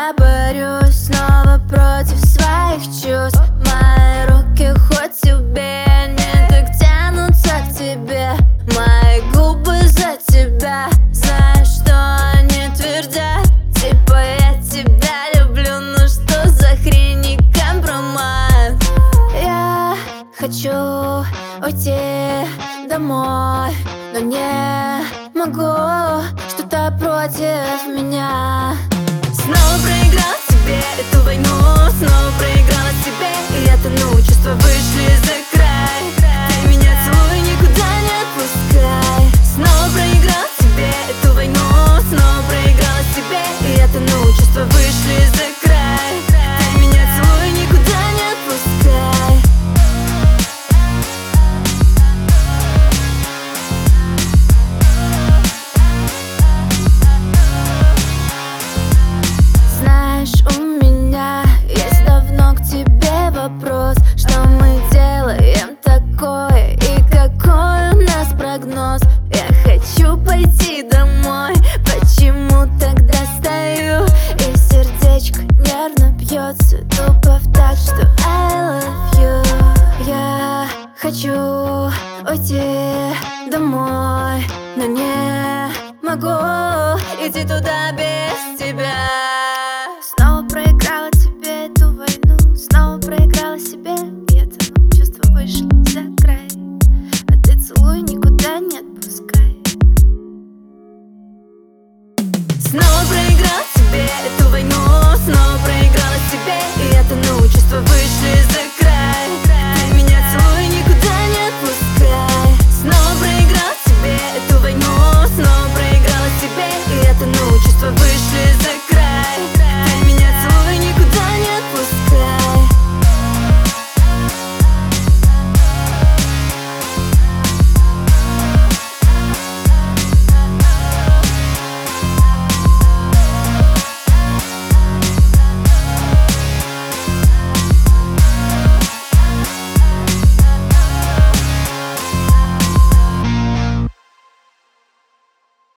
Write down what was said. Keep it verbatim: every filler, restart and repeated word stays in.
я борюсь снова против своих чувств. Мои руки хоть убей, не так тянутся к тебе. Мои губы за тебя, знаешь, что они твердят. Типа я тебя люблю, ну что за хрень и компромат? Я хочу уйти домой, но не могу, что-то против меня. Снова проиграла тебе эту войну, снова проиграла тебе, и я тону, чувства вышли за край. Ты меня целуй, никуда не отпускай. Снова проиграла тебе эту войну, снова проиграла тебе, и я тону, чувства вышли за край. Ты меня целуй, никуда не отпускай. Знаешь, у меня есть давно к тебе вопрос: что мы делаем такое и какой у нас прогноз? Я хочу пойти домой, почему тогда стою? И сердечко нервно бьется тупо в такт, что I love you. Я хочу уйти домой, но не могу идти туда без тебя. Снова проиграла тебе эту войну, снова проиграла себе. Я тону, чувства вышли за край, а ты целуй, никуда не отпускай. Снова проиграла тебе эту войну, снова проиграла себе, и я тону, чувства вышли за край.